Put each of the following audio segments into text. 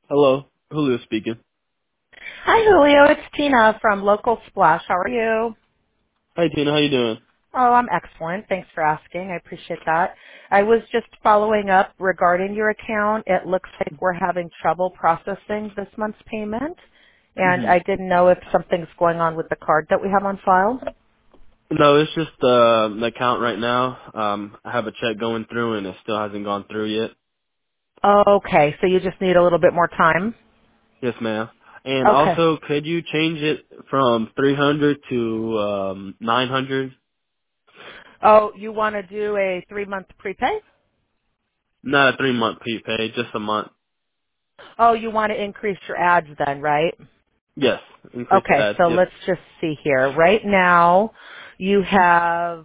Hello, Julio speaking. Hi, Julio. It's Tina from Local Splash. How are you? Hi Tina, how you doing? Oh, I'm excellent. Thanks for asking. I appreciate that. I was just following up regarding your account. It looks like we're having trouble processing this month's payment, and hmm I didn't know if something's going on with the card that we have on file. No, it's just the account right now. I have a check going through and it still hasn't gone through yet. Okay, so you just need a little bit more time? Yes, ma'am. And Okay. also, could you change it from 300 to 900? Oh, you want to do a 3-month prepay? Not a 3-month prepay, just a month. Oh, you want to increase your ads then, right? Yes, increase the Okay, ads. so Yep. let's just see here. Right now, you have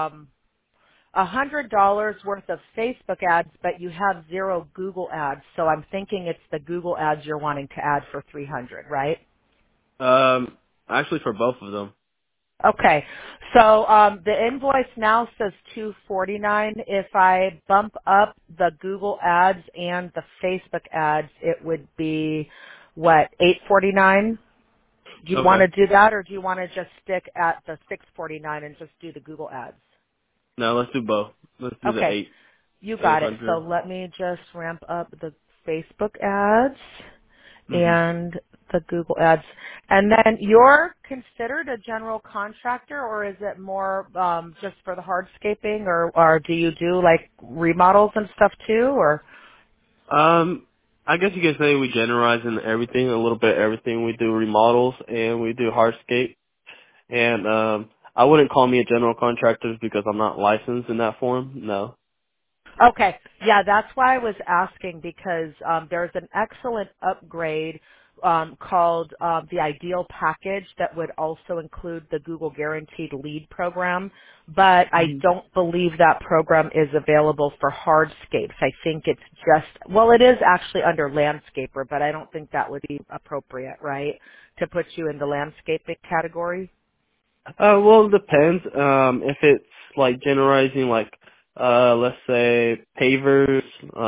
$100 worth of Facebook ads, but you have 0 Google ads. So I'm thinking it's the Google ads you're wanting to add for 300, right? Actually for both of them. Okay, so the invoice now says 249. If I bump up the Google ads and the Facebook ads, it would be what, 849? Do you want Okay. to do that, or do you want to just stick at the 649 and just do the Google ads? Now let's do both. Let's do the Okay, you got it. So 800. let me just ramp up the Facebook ads hmm and the Google ads. And then you're considered a general contractor, or is it more just for the hardscaping, or do you do like remodels and stuff too, or? I guess you could say we generalize in everything, a little bit everything. We do remodels and we do hardscape. And I wouldn't call me a general contractor because I'm not licensed in that form. No. Okay. Yeah, that's why I was asking because there's an excellent upgrade called the Ideal Package that would also include the Google Guaranteed Lead program, but I hmm don't believe that program is available for hardscapes. I think it's just, well, it is actually under landscaper, but I don't think that would be appropriate, right, to put you in the landscaping category? Well, it depends. If it's like generalizing, like let's say pavers,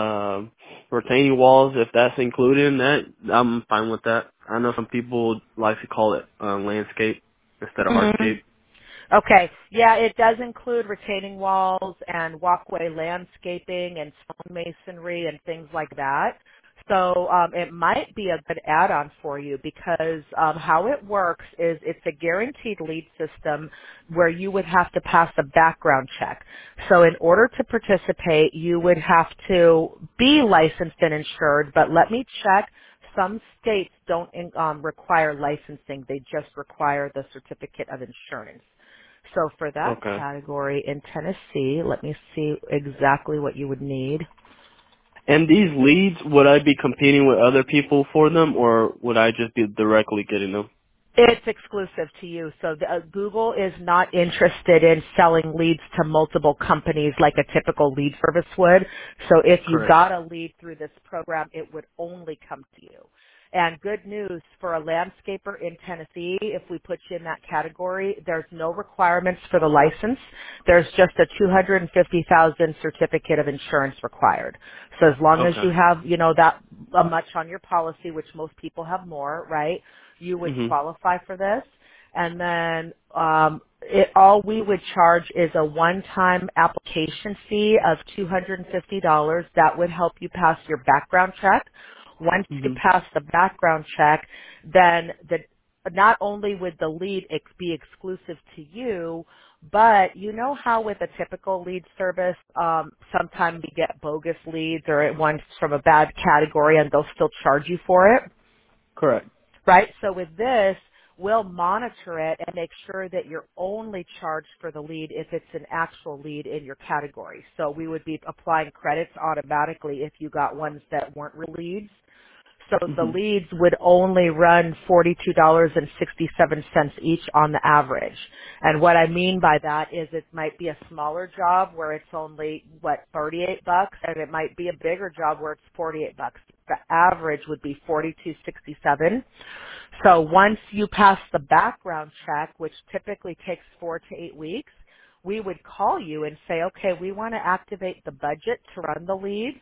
retaining walls, if that's included in that, I'm fine with that. I know some people like to call it landscape instead of Mhm. hardscape. Okay. Yeah, it does include retaining walls and walkway landscaping and stone masonry and things like that. So it might be a good add-on for you because how it works is it's a guaranteed lead system where you would have to pass a background check. So in order to participate, you would have to be licensed and insured, but let me check. Some states don't require licensing. They just require the certificate of insurance. So for that Okay. category in Tennessee, let me see exactly what you would need. And these leads, would I be competing with other people for them, or would I just be directly getting them? It's exclusive to you. So Google is not interested in selling leads to multiple companies like a typical lead service would. So if you Correct. got a lead through this program, it would only come to you. And good news for a landscaper in Tennessee, if we put you in that category, there's no requirements for the license. There's just a 250,000 certificate of insurance required. So as long as Okay. you have, that much on your policy, which most people have more, right? You would Mhm. qualify for this. And then all we would charge is a one-time application fee of $250. That would help you pass your background check. Once you Mhm. pass the background check, then not only would the lead be exclusive to you, but you know how with a typical lead service, sometimes you get bogus leads or ones from a bad category and they'll still charge you for it, Correct. right? So with this, we'll monitor it and make sure that you're only charged for the lead if it's an actual lead in your category. So we would be applying credits automatically if you got ones that weren't real leads. So the Mhm. leads would only run $42.67 each on the average. And what I mean by that is it might be a smaller job where it's only, 38 bucks, and it might be a bigger job where it's 48 bucks. The average would be 42.67. So once you pass the background check, which typically takes 4 to 8 weeks, we would call you and say, okay, we want to activate the budget to run the leads.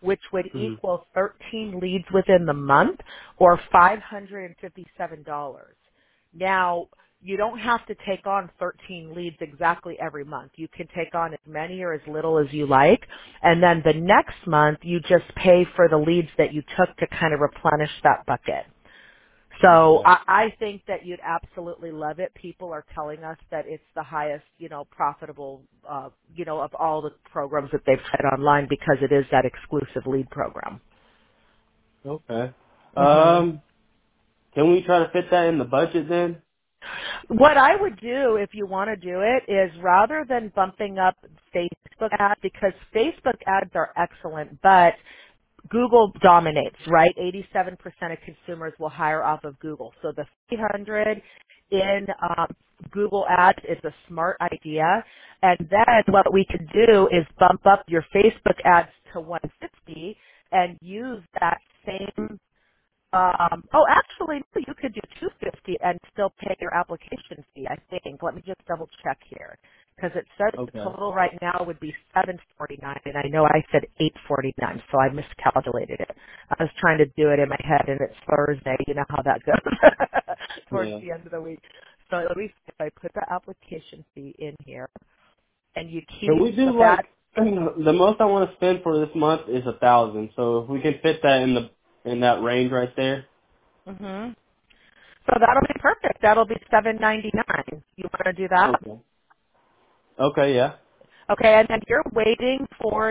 which would Mhm. equal 13 leads within the month or $557. Now, you don't have to take on 13 leads exactly every month. You can take on as many or as little as you like. And then the next month, you just pay for the leads that you took to kind of replenish that bucket. So Okay. I think that you'd absolutely love it. People are telling us that it's the highest, profitable, of all the programs that they've tried online because it is that exclusive lead program. Okay. hmm Can we try to fit that in the budget then? What I would do if you want to do it is rather than bumping up Facebook ads, because Facebook ads are excellent, but Google dominates, right? 87% of consumers will hire off of Google. So the 300 in Google Ads is a smart idea. And then what we could do is bump up your Facebook ads to 150 and use that same actually, no, you could do 250 and still pay your application fee, I think. Let me just double check here. Because it says the Okay. total right now would be 749, and I know I said 849, so I miscalculated it. I was trying to do it in my head, and it's Thursday. You know how that goes towards Yeah. the end of the week. So at least if I put the application fee in here, and you Can keep we do that. like the most I want to spend for this month is 1,000. So if we can fit that in that range right there. hmm So that'll be perfect. That'll be 799. You want to do that? Okay. Okay. Yeah. Okay, and then you're waiting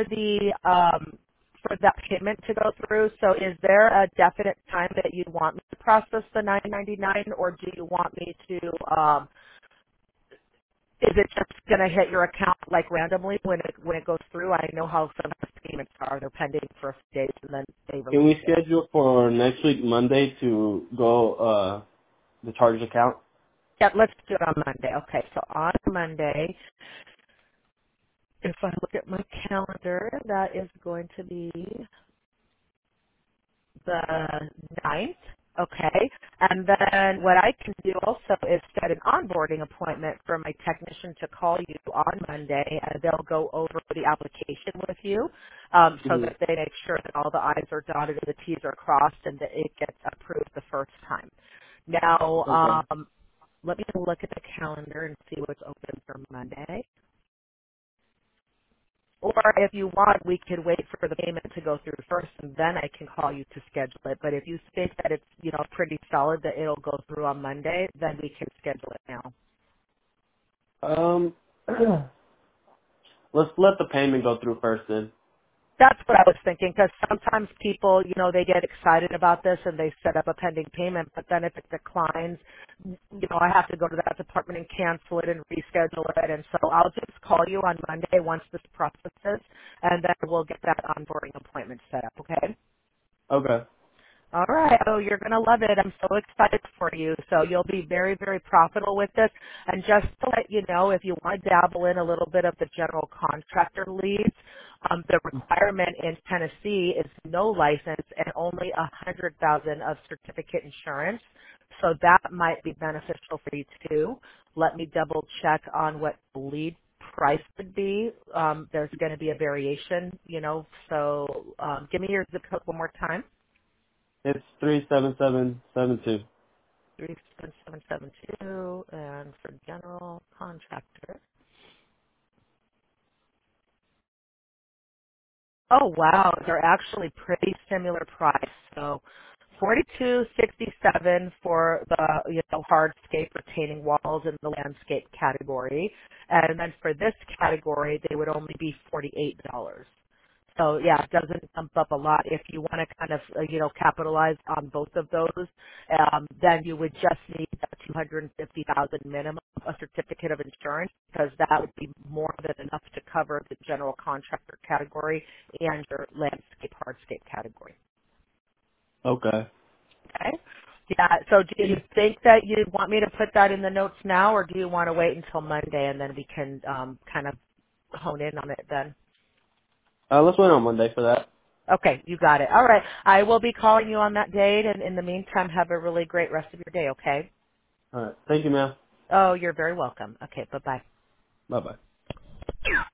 for that payment to go through. So is there a definite time that you want me to process the 999, or do you want me to? Is it just going to hit your account like randomly when it goes through? I know how sometimes payments are; they're pending for a few days and then they Can release we it. schedule for next week Monday to go the charge account? Yeah, let's do it on Monday. Okay, so on Monday, if I look at my calendar, that is going to be the 9th. Okay. And then what I can do also is set an onboarding appointment for my technician to call you on Monday, and they'll go over the application with you so Mhm. that they make sure that all the I's are dotted and the T's are crossed and that it gets approved the first time. Okay. Now, let me look at the calendar and see what's open for Monday. Or if you want, we could wait for the payment to go through first, and then I can call you to schedule it. But if you think that it's pretty solid that it'll go through on Monday, then we can schedule it now. Um, let's let the payment go through first then. That's what I was thinking, because sometimes people, they get excited about this and they set up a pending payment, but then if it declines, I have to go to that department and cancel it and reschedule it. And so I'll just call you on Monday once this processes, and then we'll get that onboarding appointment set up, okay? Okay. All right. Oh, you're going to love it. I'm so excited for you. So you'll be very, very profitable with this. And just to let you know, if you want to dabble in a little bit of the general contractor leads, the requirement in Tennessee is no license and only 100,000 of certificate insurance. So that might be beneficial for you too. Let me double check on what the lead price would be. There's going to be a variation, So give me your zip code one more time. It's 37772. 37772, and for general contractor. Oh wow, they're actually pretty similar price. So 42.67 for the hardscape retaining walls in the landscape category, and then for this category they would only be $48. So yeah, it doesn't bump up a lot. If you want to kind of capitalize on both of those, then you would just need a 250,000 minimum, a certificate of insurance, because that would be more than enough to cover the general contractor category and your landscape hardscape category. Okay. Okay. Yeah. So do you think that you want me to put that in the notes now, or do you want to wait until Monday and then we can kind of hone in on it then? Let's wait on Monday for that. Okay, you got it. All right. I will be calling you on that date, and in the meantime, have a really great rest of your day, okay? All right. Thank you, ma'am. Oh, you're very welcome. Okay, bye-bye. Bye bye.